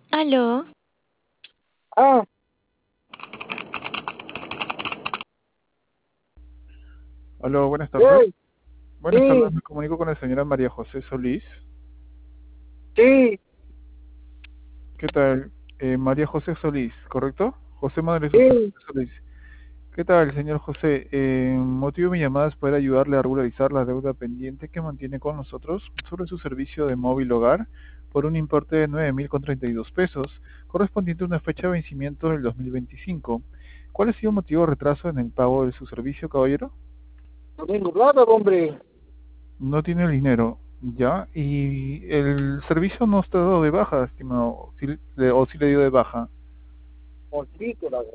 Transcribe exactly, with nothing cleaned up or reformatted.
Aló, Ah, Aló, buenas tardes. hey, Buenas tardes, sí, me comunico con la señora María José Solís. sí, ¿Qué tal? Eh, María José Solís, ¿correcto? José Madre José sí, Solís. ¿Qué tal, señor José? Eh, motivo de mi llamada es poder ayudarle a regularizar la deuda pendiente que mantiene con nosotros sobre su servicio de móvil hogar por un importe de nueve mil con treinta y dos pesos, correspondiente a una fecha de vencimiento del dos mil veinticinco. ¿Cuál ha sido el motivo de retraso en el pago de su servicio, caballero? no tengo plata, hombre. No tiene el dinero, ¿ya? Y el servicio no está dado de baja, estimado, si le- o si le dio de baja. Mosquito, la